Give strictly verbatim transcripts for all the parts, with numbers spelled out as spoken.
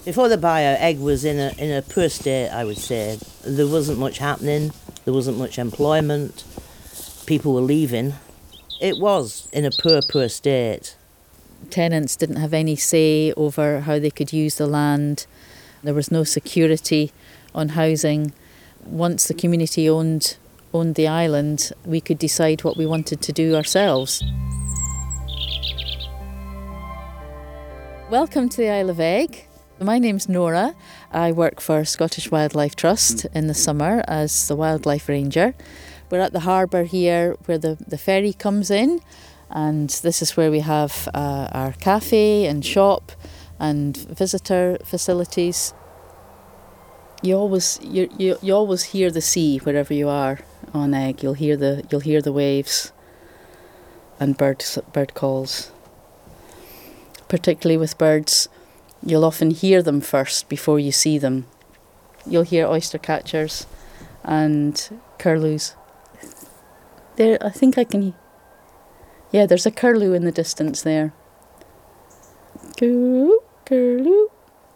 Before the buyout, Egg was in a in a poor state, I would say. There wasn't much happening. There wasn't much employment. People were leaving. It was in a poor, poor state. Tenants didn't have any say over how they could use the land. There was no security on housing. Once the community owned owned the island, we could decide what we wanted to do ourselves. Welcome to the Isle of Egg. My name's Nora. I work for Scottish Wildlife Trust in the summer as the wildlife ranger. We're at the harbour here where the, the ferry comes in, and this is where we have uh, our cafe and shop and visitor facilities. You always you, you you always hear the sea wherever you are on Egg. You'll hear the you'll hear the waves and bird bird calls. Particularly with birds, you'll often hear them first before you see them. You'll hear oyster catchers and curlews. There, I think I can. Yeah, there's a curlew in the distance there. Curlew, curlew.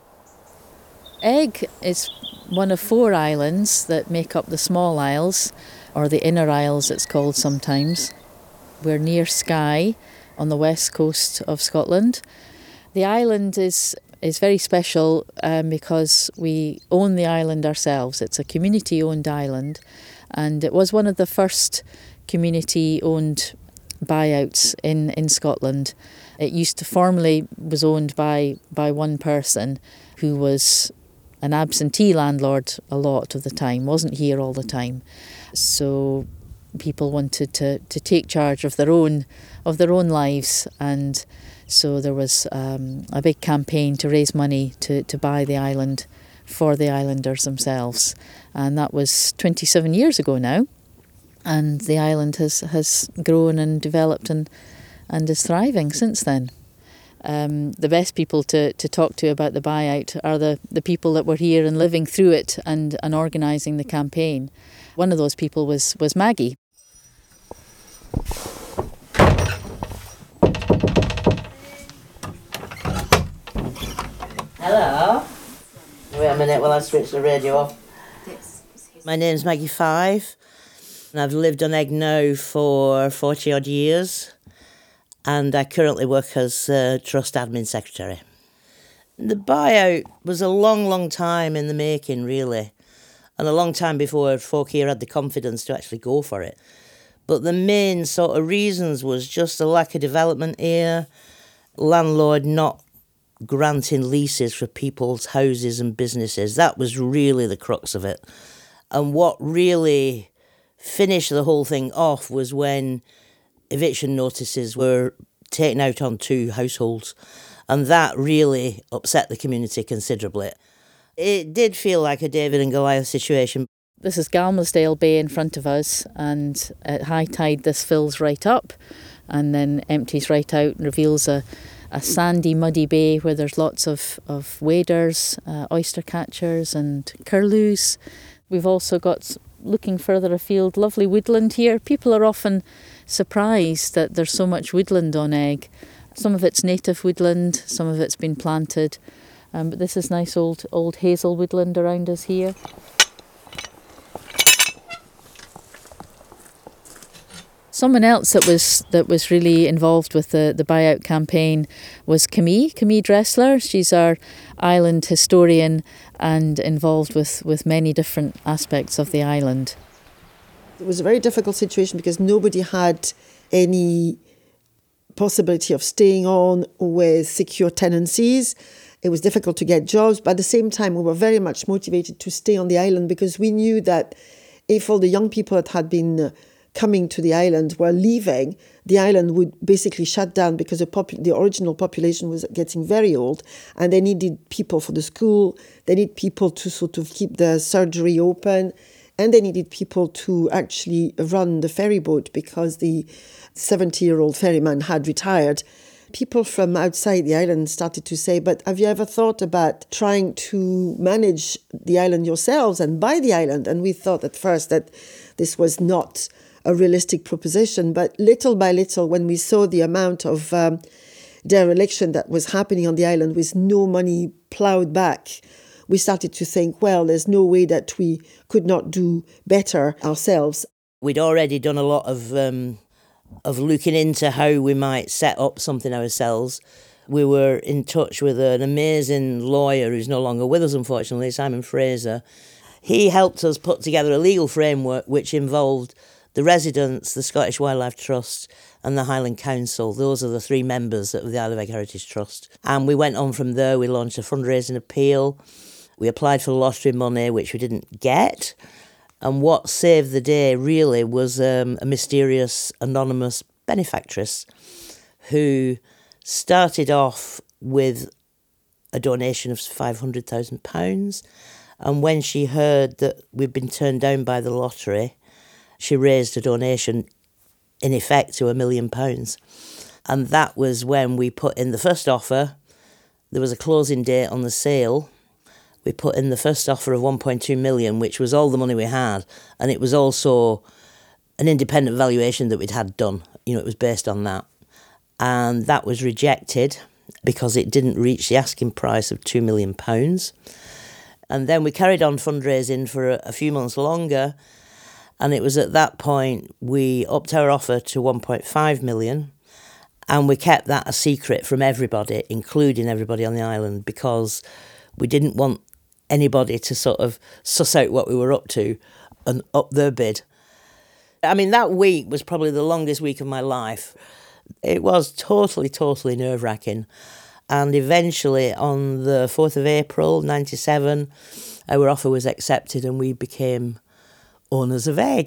Egg is one of four islands that make up the small isles, or the inner isles it's called sometimes. We're near Skye on the west coast of Scotland. The island is is very special um, because we own the island ourselves. It's a community-owned island, and it was one of the first community-owned buyouts in, in Scotland. It used to formerly was owned by, by one person who was an absentee landlord a lot of the time, wasn't here all the time. So people wanted to, to take charge of their own of their own lives, and so there was um, a big campaign to raise money to, to buy the island for the islanders themselves. And that was twenty-seven years ago now. And the island has, has grown and developed and, and is thriving since then. Um, the best people to, to talk to about the buyout are the, the people that were here and living through it and, and organising the campaign. One of those people was, was Maggie. Hello. Wait a minute while I switch the radio off. My name's Maggie Five, and I've lived on Egg now for forty odd years, and I currently work as uh, Trust Admin Secretary. The buyout was a long, long time in the making, really, and a long time before folk here had the confidence to actually go for it. But the main sort of reasons was just a lack of development here, landlord not granting leases for people's houses and businesses. That was really the crux of it. And what really finished the whole thing off was when eviction notices were taken out on two households. And that really upset the community considerably. It did feel like a David and Goliath situation. This is Galmasdale Bay in front of us, and at high tide this fills right up and then empties right out and reveals a a sandy, muddy bay where there's lots of, of waders, uh, oyster catchers and curlews. We've also got, looking further afield, lovely woodland here. People are often surprised that there's so much woodland on Egg. Some of it's native woodland, some of it's been planted, um, but this is nice old old hazel woodland around us here. Someone else that was that was really involved with the, the buyout campaign was Camille, Camille Dressler. She's our island historian and involved with, with many different aspects of the island. It was a very difficult situation because nobody had any possibility of staying on with secure tenancies. It was difficult to get jobs, but at the same time we were very much motivated to stay on the island because we knew that if all the young people that had been coming to the island were leaving, the island would basically shut down because the, popu- the original population was getting very old and they needed people for the school, they need people to sort of keep the surgery open, and they needed people to actually run the ferry boat because the seventy-year-old ferryman had retired. People from outside the island started to say, but have you ever thought about trying to manage the island yourselves and buy the island? And we thought at first that this was not a realistic proposition, but little by little, when we saw the amount of um, dereliction that was happening on the island with no money ploughed back, we started to think, well, there's no way that we could not do better ourselves. We'd already done a lot of um, of looking into how we might set up something ourselves. We were in touch with an amazing lawyer who's no longer with us, unfortunately, Simon Fraser. He helped us put together a legal framework which involved the residents, the Scottish Wildlife Trust and the Highland Council. Those are the three members of the Isle of Egg Heritage Trust. And we went on from there. We launched a fundraising appeal. We applied for lottery money, which we didn't get. And what saved the day, really, was um, a mysterious, anonymous benefactress who started off with a donation of five hundred thousand pounds. And when she heard that we'd been turned down by the lottery, she raised a donation, in effect, to a million pounds. And that was when we put in the first offer. There was a closing date on the sale. We put in the first offer of one point two million, which was all the money we had. And it was also an independent valuation that we'd had done. You know, it was based on that. And that was rejected because it didn't reach the asking price of two million pounds. And then we carried on fundraising for a, a few months longer. And it was at that point we upped our offer to one point five million, and we kept that a secret from everybody, including everybody on the island, because we didn't want anybody to sort of suss out what we were up to and up their bid. I mean, that week was probably the longest week of my life. It was totally, totally nerve-wracking. And eventually, on the fourth of April, ninety-seven, our offer was accepted and we became owners of Egg.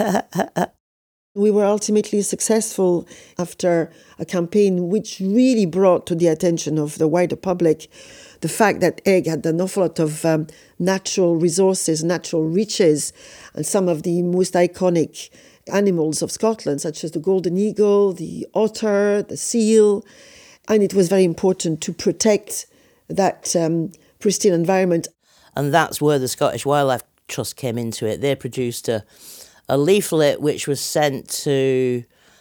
We were ultimately successful after a campaign which really brought to the attention of the wider public the fact that Egg had an awful lot of um, natural resources, natural riches, and some of the most iconic animals of Scotland, such as the golden eagle, the otter, the seal. And it was very important to protect that um, pristine environment. And that's where the Scottish Wildlife Trust came into it. They produced a, a leaflet which was sent to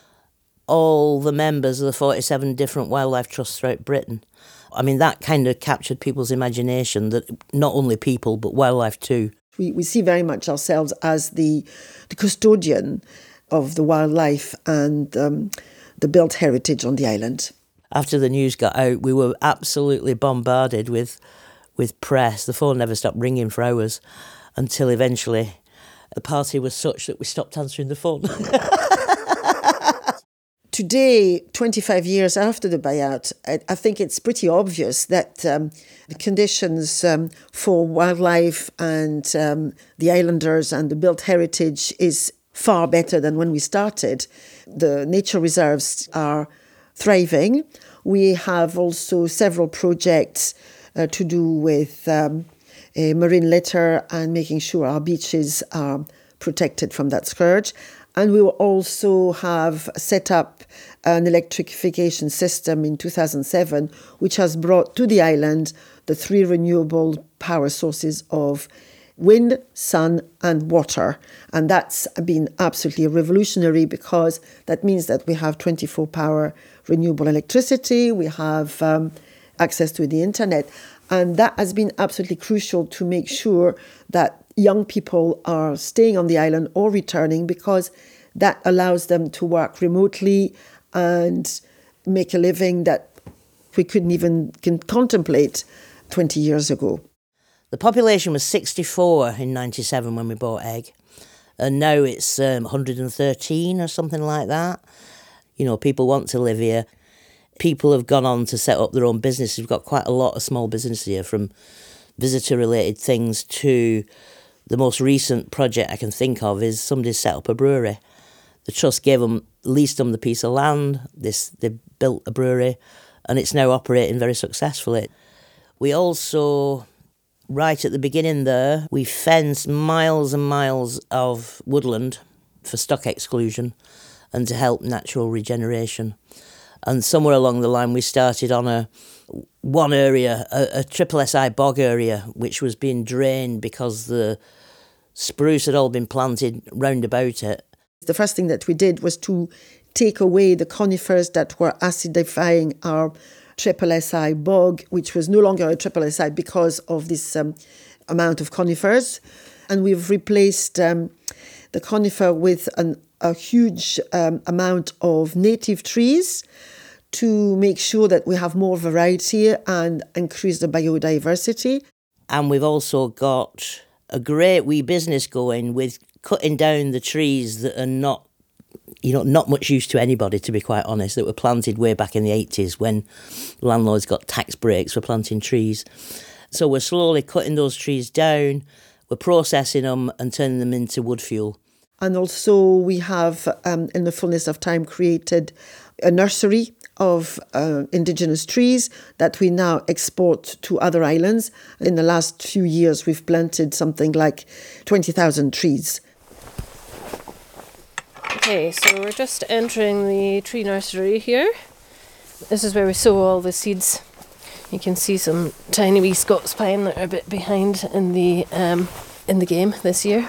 all the members of the forty-seven different wildlife trusts throughout Britain. I mean, that kind of captured people's imagination, that not only people, but wildlife too. We, we see very much ourselves as the, the custodian of the wildlife and um, the built heritage on the island. After the news got out, we were absolutely bombarded with with press. The phone never stopped ringing for hours until eventually the party was such that we stopped answering the phone. Today, twenty-five years after the buyout, I, I think it's pretty obvious that um, the conditions um, for wildlife and um, the islanders and the built heritage is far better than when we started. The nature reserves are thriving. We have also several projects uh, to do with um, a marine litter and making sure our beaches are protected from that scourge. And we will also have set up an electrification system in two thousand seven, which has brought to the island the three renewable power sources of wind, sun and water. And that's been absolutely revolutionary because that means that we have twenty-four hour renewable electricity, we have um, access to the internet. And that has been absolutely crucial to make sure that young people are staying on the island or returning, because that allows them to work remotely and make a living that we couldn't even can contemplate twenty years ago. The population was sixty-four in ninety-seven when we bought Egg, and now it's um, one hundred thirteen or something like that. You know, people want to live here. People have gone on to set up their own businesses. We've got quite a lot of small businesses here, from visitor-related things to the most recent project I can think of is somebody set up a brewery. The trust gave them, leased them the piece of land. This, they built a brewery, and it's now operating very successfully. We also, right at the beginning there, we fenced miles and miles of woodland for stock exclusion and to help natural regeneration. And somewhere along the line, we started on a one area, a, a triple S I bog area, which was being drained because the spruce had all been planted round about it. The first thing that we did was to take away the conifers that were acidifying our triple S I bog, which was no longer a triple S I because of this um, amount of conifers. And we've replaced um, the conifer with an, a huge um, amount of native trees to make sure that we have more variety and increase the biodiversity. And we've also got a great wee business going with cutting down the trees that are not, you know, not much use to anybody, to be quite honest, that were planted way back in the eighties when landlords got tax breaks for planting trees. So we're slowly cutting those trees down, we're processing them and turning them into wood fuel. And also we have, um, in the fullness of time, created a nursery of uh, indigenous trees that we now export to other islands. In the last few years, we've planted something like twenty thousand trees. Okay, so we're just entering the tree nursery here. This is where we sow all the seeds. You can see some tiny wee Scots pine that are a bit behind in the um, in the game this year.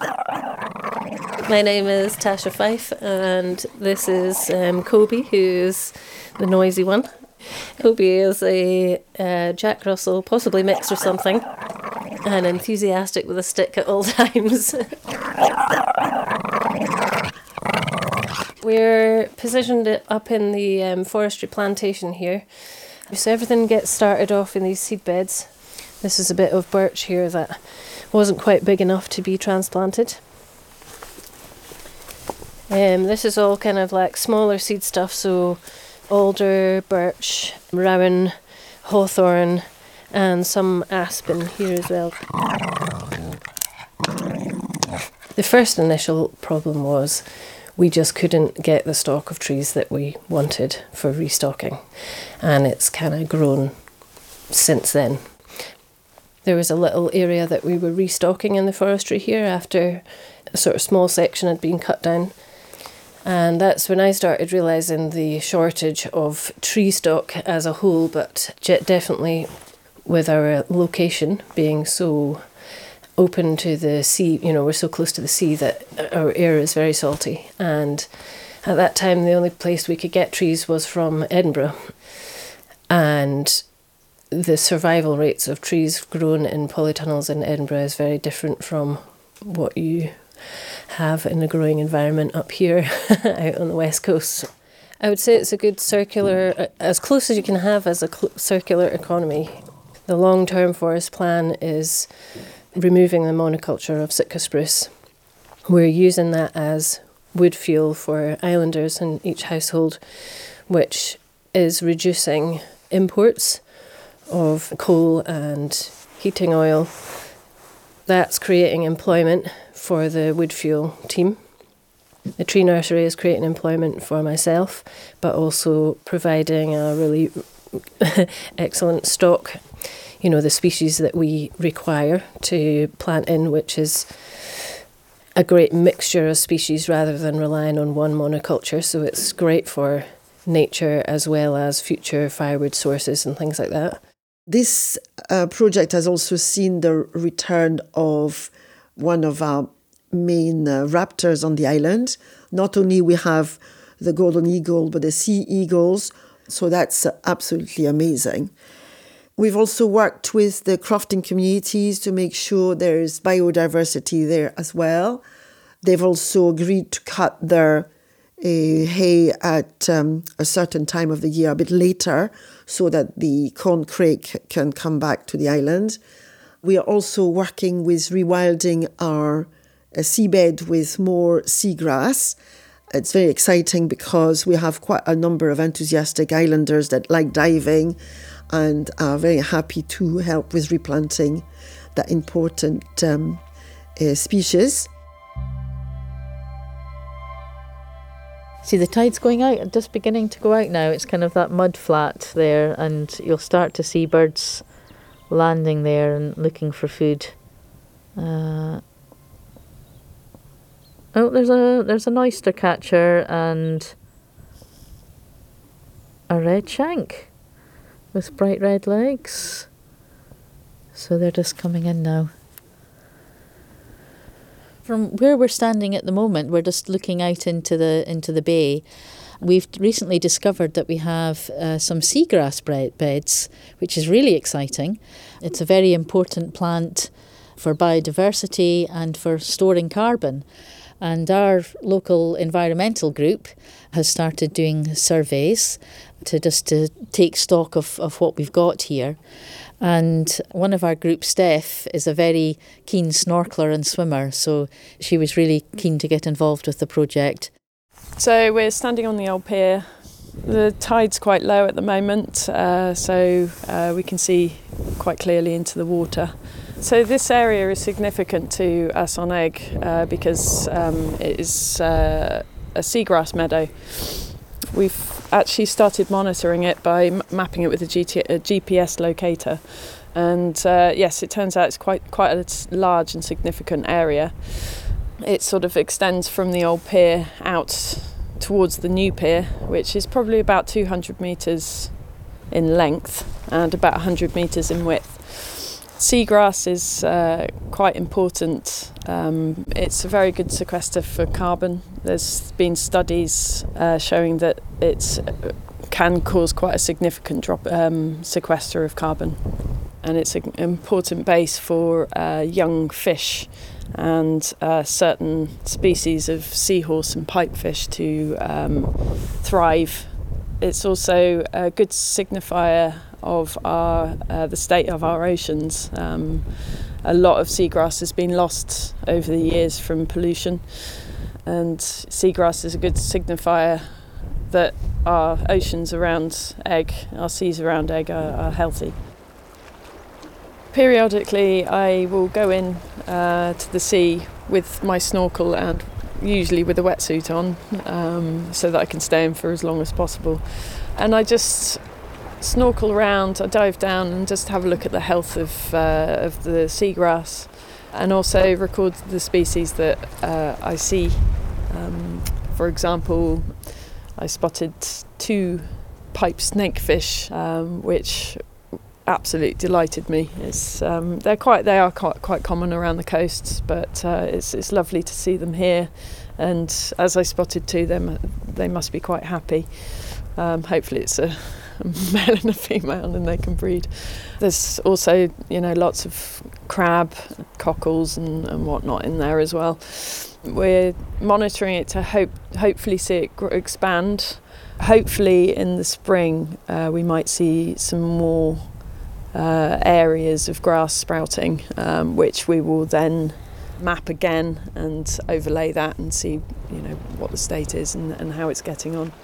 My name is Tasha Fife, and this is um, Kobe, who's the noisy one. Kobe is a uh, Jack Russell, possibly mixed or something, and enthusiastic with a stick at all times. We're positioned up in the um, forestry plantation here. So everything gets started off in these seed beds. This is a bit of birch here that wasn't quite big enough to be transplanted. Um, this is all kind of like smaller seed stuff, so alder, birch, rowan, hawthorn, and some aspen here as well. The first initial problem was we just couldn't get the stock of trees that we wanted for restocking, and it's kind of grown since then. There was a little area that we were restocking in the forestry here after a sort of small section had been cut down. And that's when I started realising the shortage of tree stock as a whole, but definitely with our location being so open to the sea, you know, we're so close to the sea that our air is very salty. And at that time, the only place we could get trees was from Edinburgh. And the survival rates of trees grown in polytunnels in Edinburgh is very different from what you have in a growing environment up here out on the west coast. I would say it's a good circular, as close as you can have as a cl- circular economy. The long-term forest plan is removing the monoculture of Sitka spruce. We're using that as wood fuel for islanders in each household, which is reducing imports of coal and heating oil. That's creating employment for the wood fuel team. The tree nursery is creating employment for myself, but also providing a really excellent stock, you know, the species that we require to plant in, which is a great mixture of species rather than relying on one monoculture. So it's great for nature as well as future firewood sources and things like that. This uh, project has also seen the return of one of our main uh, raptors on the island. Not only we have the golden eagle, but the sea eagles. So that's uh, absolutely amazing. We've also worked with the crofting communities to make sure there is biodiversity there as well. They've also agreed to cut their uh, hay at um, a certain time of the year, a bit later, so that the corn crake can come back to the island. We are also working with rewilding our uh, seabed with more seagrass. It's very exciting because we have quite a number of enthusiastic islanders that like diving and are very happy to help with replanting that important um, uh, species. See, the tide's going out, just beginning to go out now. It's kind of that mud flat there, and you'll start to see birds landing there and looking for food. Uh, oh, there's a there's an oyster catcher and a red shank with bright red legs. So they're just coming in now. From where we're standing at the moment, we're just looking out into the into the bay. We've recently discovered that we have uh, some seagrass beds, which is really exciting. It's a very important plant for biodiversity and for storing carbon. And our local environmental group has started doing surveys to just to take stock of, of what we've got here. And one of our group, Steph, is a very keen snorkeler and swimmer, so she was really keen to get involved with the project. So we're standing on the old pier. The tide's quite low at the moment, uh, so uh, we can see quite clearly into the water. So this area is significant to us on Egg uh, because um, it is uh, a seagrass meadow. We've actually started monitoring it by m- mapping it with a, G T- a G P S locator, and uh, yes, it turns out it's quite quite a large and significant area. It sort of extends from the old pier out towards the new pier, which is probably about two hundred metres in length and about one hundred metres in width. Seagrass is uh, quite important. Um, it's a very good sequester for carbon. There's been studies uh, showing that it can cause quite a significant drop um, sequester of carbon, and it's an important base for uh, young fish and uh, certain species of seahorse and pipefish to um, thrive. It's also a good signifier of our uh, the state of our oceans. Um, a lot of seagrass has been lost over the years from pollution, and seagrass is a good signifier that our oceans around Egg, our seas around Egg are, are healthy. Periodically I will go in uh, to the sea with my snorkel and usually with a wetsuit on, um, so that I can stay in for as long as possible. And I just snorkel around, I dive down and just have a look at the health of, uh, of the seagrass, and also record the species that uh, I see. Um, for example, I spotted two pipe snakefish, um, which absolutely delighted me. It's um, they're quite they are quite quite common around the coasts, but uh, it's it's lovely to see them here. And as I spotted two, them they must be quite happy. Um, hopefully, it's a, a male and a female, and they can breed. There's also, you know, lots of crab, cockles, and, and whatnot in there as well. We're monitoring it to hope hopefully see it grow, expand. Hopefully, in the spring, uh, we might see some more Uh, areas of grass sprouting, um, which we will then map again and overlay that and see, you know, what the state is and, and how it's getting on.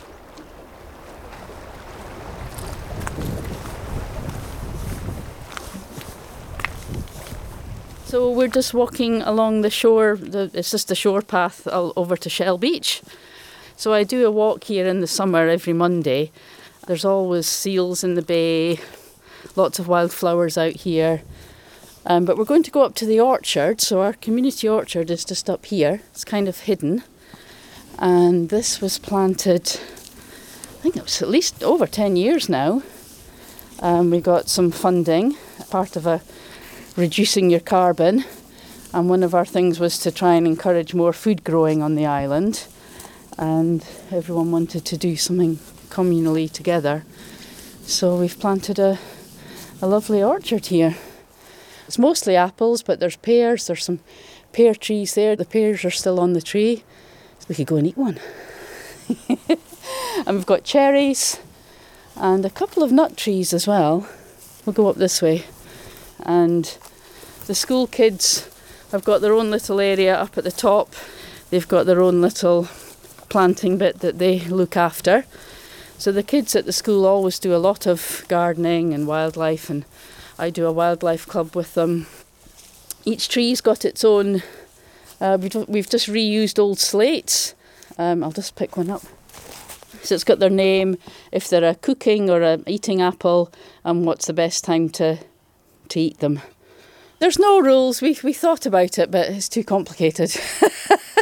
So we're just walking along the shore. The, it's just the shore path over to Shell Beach. So I do a walk here in the summer every Monday. There's always seals in the bay. Lots of wildflowers out here. Um, but we're going to go up to the orchard. So our community orchard is just up here. It's kind of hidden. And this was planted, I think it was at least over ten years now. Um, we got some funding, part of a reducing your carbon. And one of our things was to try and encourage more food growing on the island. And everyone wanted to do something communally together. So we've planted a A lovely orchard here. It's mostly apples, but there's pears. There's some pear trees there. The pears are still on the tree. So we could go and eat one. And we've got cherries and a couple of nut trees as well. We'll go up this way. And the school kids have got their own little area up at the top. They've got their own little planting bit that they look after. So the kids at the school always do a lot of gardening and wildlife, and I do a wildlife club with them. Each tree's got its own, uh, we've, we've just reused old slates. Um, I'll just pick one up. So it's got their name, if they're a cooking or a eating apple, and what's the best time to to eat them. There's no rules. We we thought about it, but it's too complicated.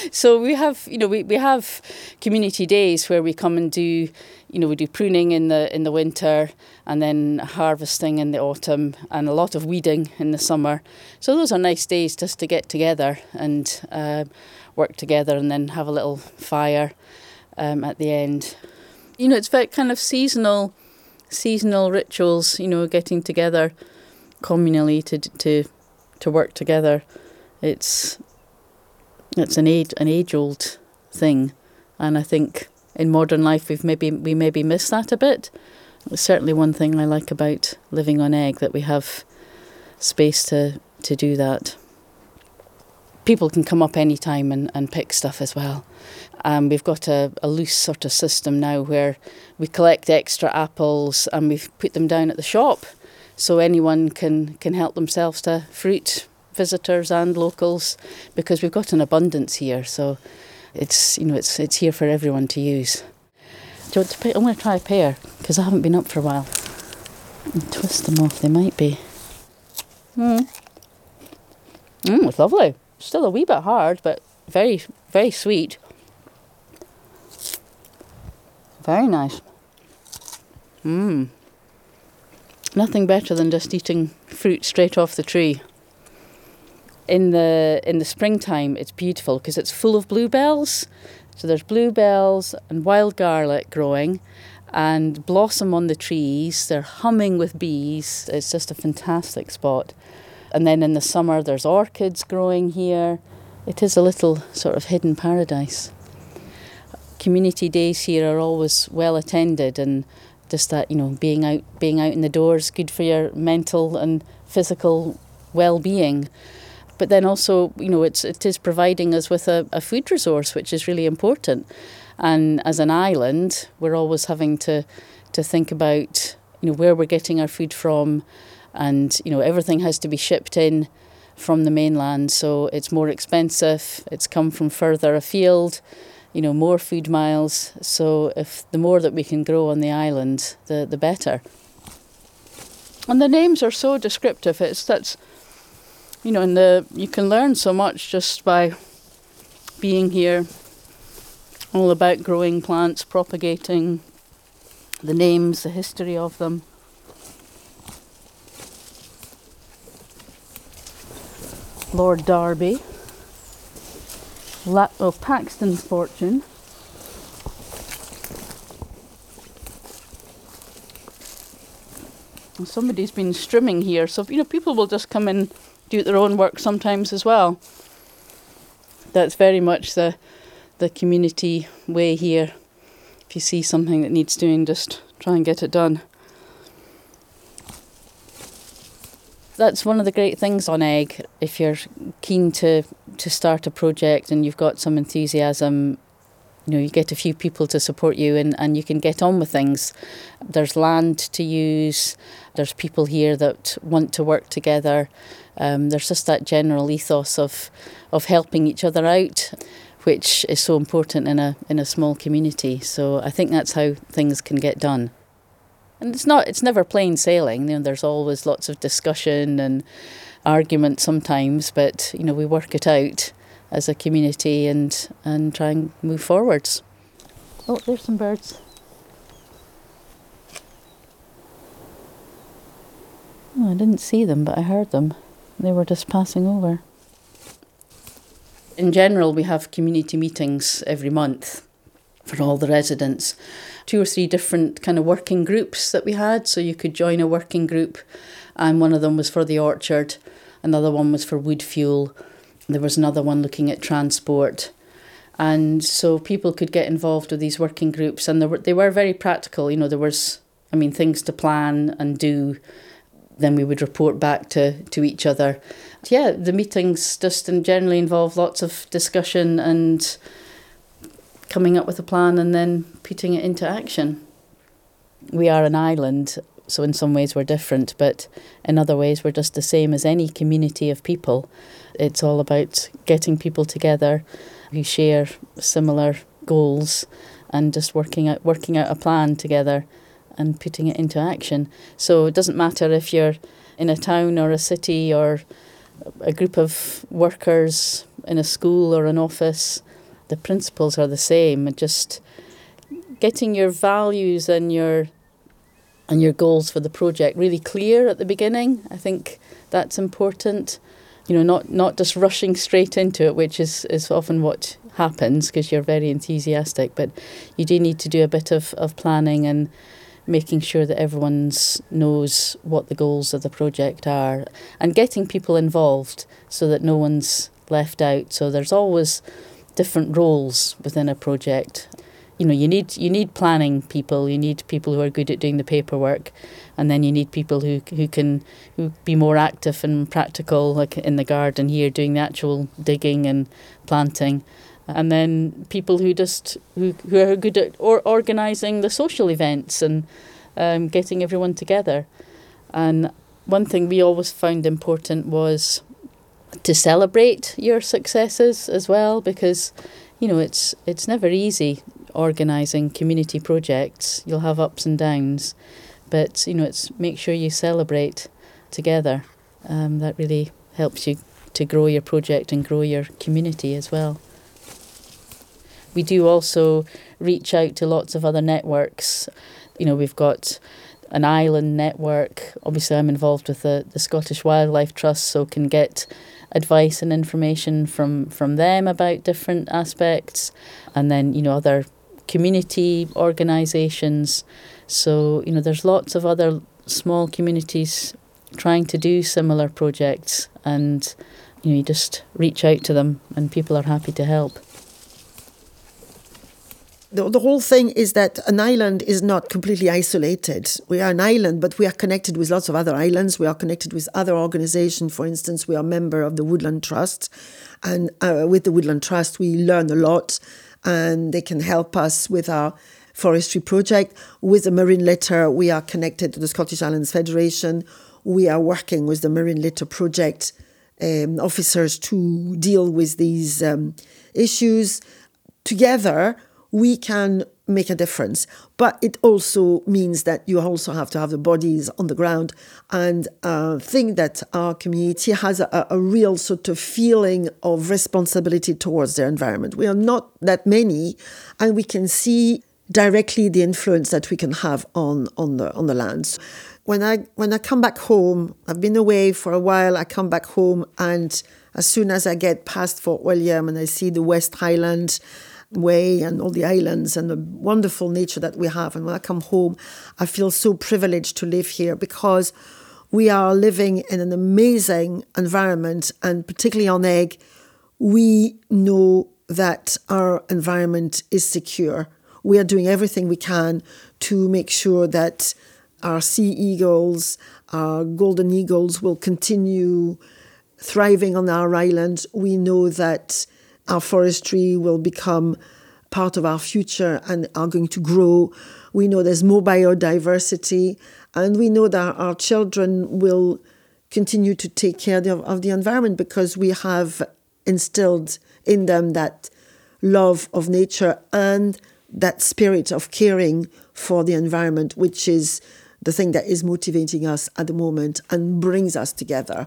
So we have, you know, we, we have community days where we come and do, you know, we do pruning in the in the winter and then harvesting in the autumn and a lot of weeding in the summer. So those are nice days just to get together and uh, work together and then have a little fire um, at the end. You know, it's very kind of seasonal, seasonal rituals, you know, getting together communally to to to work together. It's it's an age an age old thing, and I think in modern life we've maybe we maybe miss that a bit. It's certainly one thing I like about living on Eigg, that we have space to to do that. People can come up any time and, and pick stuff as well. Um, we've got a, a loose sort of system now where we collect extra apples and we've put them down at the shop, so anyone can, can help themselves to fruit, visitors and locals, because we've got an abundance here. So it's you know it's it's here for everyone to use. Do you want to pick? I'm going to try a pear because I haven't been up for a while. And twist them off. They might be. Mm. Mm, it's lovely. Still a wee bit hard, but very very sweet. Very nice. Mmm. Nothing better than just eating fruit straight off the tree. In the in the springtime, it's beautiful because it's full of bluebells. So there's bluebells and wild garlic growing and blossom on the trees. They're humming with bees. It's just a fantastic spot. And then in the summer, there's orchids growing here. It is a little sort of hidden paradise. Community days here are always well attended, and just that, you know, being out being out in the doors, good for your mental and physical well-being. But then also, you know, it's it is providing us with a, a food resource, which is really important. And as an island, we're always having to to think about, you know, where we're getting our food from, and, you know, everything has to be shipped in from the mainland, so it's more expensive. It's come from further afield, you know, more food miles. So if the more that we can grow on the island, the the better. And the names are so descriptive. It's that's, you know, and the you can learn so much just by being here. All about growing plants, propagating, the names, the history of them. Lord Derby. La- oh, Paxton's Fortune. And somebody's been strimming here, so, you know, people will just come and do their own work sometimes as well. That's very much the the community way here. If you see something that needs doing, just try and get it done. That's one of the great things on Eigg. If you're keen to, to start a project and you've got some enthusiasm, you know, you get a few people to support you and, and you can get on with things. There's land to use. There's people here that want to work together. Um, there's just that general ethos of of helping each other out, which is so important in a in a small community. So I think that's how things can get done. And it's not it's never plain sailing. You know, there's always lots of discussion and argument sometimes, but, you know, we work it out as a community and and try and move forwards. Oh, there's some birds. Oh, I didn't see them, but I heard them. They were just passing over. In general, we have community meetings every month for all the residents. Two or three different kind of working groups that we had. So you could join a working group, and one of them was for the orchard, another one was for wood fuel, there was another one looking at transport. And so people could get involved with these working groups, and they were, they were very practical. You know, there was, I mean, things to plan and do. Then we would report back to, to each other. Yeah, the meetings just generally involve lots of discussion and coming up with a plan and then putting it into action. We are an island, so in some ways we're different, but in other ways we're just the same as any community of people. It's all about getting people together who share similar goals and just working out working out a plan together and putting it into action. So it doesn't matter if you're in a town or a city or a group of workers in a school or an office. the principles are the same, and just getting your values and your and your goals for the project really clear at the beginning. I think that's important. You know, not, not just rushing straight into it, which is, is often what happens because you're very enthusiastic, but you do need to do a bit of, of planning and making sure that everyone knows what the goals of the project are and getting people involved so that no one's left out. So there's always different roles within a project. You know, you need you need planning people, you need people who are good at doing the paperwork, and then you need people who who can who be more active and practical, like in the garden here, doing the actual digging and planting. And then people who just who, who are good at or organising the social events and um, getting everyone together. And one thing we always found important was to celebrate your successes as well, because you know it's it's never easy organising community projects. You'll have ups and downs, but you know it's make sure you celebrate together. Um, that really helps you to grow your project and grow your community as well. We do also reach out to lots of other networks. You know, we've got an island network. Obviously, I'm involved with the, the Scottish Wildlife Trust, so can get advice and information from, from them about different aspects. And then, you know, other community organisations. So, you know, there's lots of other small communities trying to do similar projects, and, you know, you just reach out to them and people are happy to help. The, the whole thing is that an island is not completely isolated. We are an island, but we are connected with lots of other islands. We are connected with other organizations. For instance, we are a member of the Woodland Trust. And uh, with the Woodland Trust, we learn a lot, and they can help us with our forestry project. With the Marine Litter, we are connected to the Scottish Islands Federation. We are working with the Marine Litter project um, officers to deal with these um, issues. Together, we can make a difference. But it also means that you also have to have the bodies on the ground and uh, think that our community has a, a real sort of feeling of responsibility towards their environment. We are not that many, and we can see directly the influence that we can have on, on the on the lands. When I when I come back home, I've been away for a while, I come back home, and as soon as I get past Fort William and I see the West Highland Way and all the islands and the wonderful nature that we have, and when I come home, I feel so privileged to live here because we are living in an amazing environment, and particularly on Eigg, we know that our environment is secure. We are doing everything we can to make sure that our sea eagles, our golden eagles will continue thriving on our island. We know that our forestry will become part of our future and are going to grow. We know there's more biodiversity, and we know that our children will continue to take care of, of the environment because we have instilled in them that love of nature and that spirit of caring for the environment, which is the thing that is motivating us at the moment and brings us together.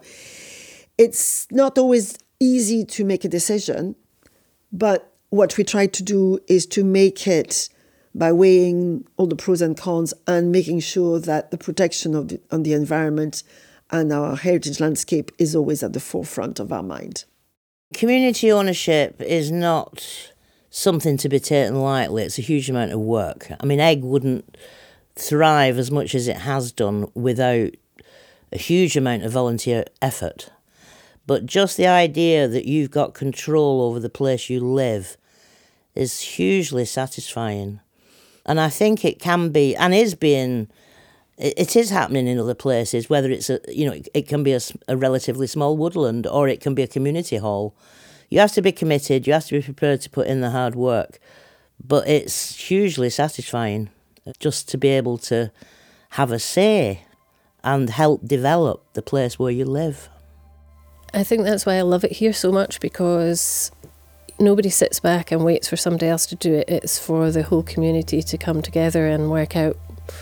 It's not always easy to make a decision, but what we try to do is to make it by weighing all the pros and cons and making sure that the protection of the, of the environment and our heritage landscape is always at the forefront of our mind. Community ownership is not something to be taken lightly. It's a huge amount of work. I mean, Eigg wouldn't thrive as much as it has done without a huge amount of volunteer effort. But just the idea that you've got control over the place you live is hugely satisfying. And I think it can be, and is being, it is happening in other places, whether it's, a, you know, it can be a, a relatively small woodland or it can be a community hall. You have to be committed, you have to be prepared to put in the hard work. But it's hugely satisfying just to be able to have a say and help develop the place where you live. I think that's why I love it here so much, because nobody sits back and waits for somebody else to do it. It's for the whole community to come together and work out,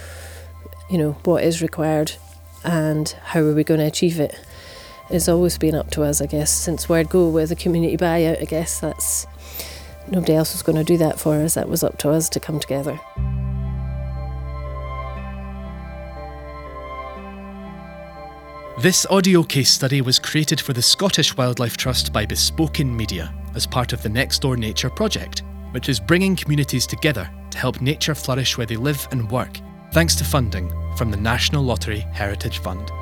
you know, what is required and how are we going to achieve it. It's always been up to us, I guess, since word go with the community buyout. I guess that's Nobody else was going to do that for us. That was up to us to come together. This audio case study was created for the Scottish Wildlife Trust by Bespoken Media as part of the Next Door Nature project, which is bringing communities together to help nature flourish where they live and work, thanks to funding from the National Lottery Heritage Fund.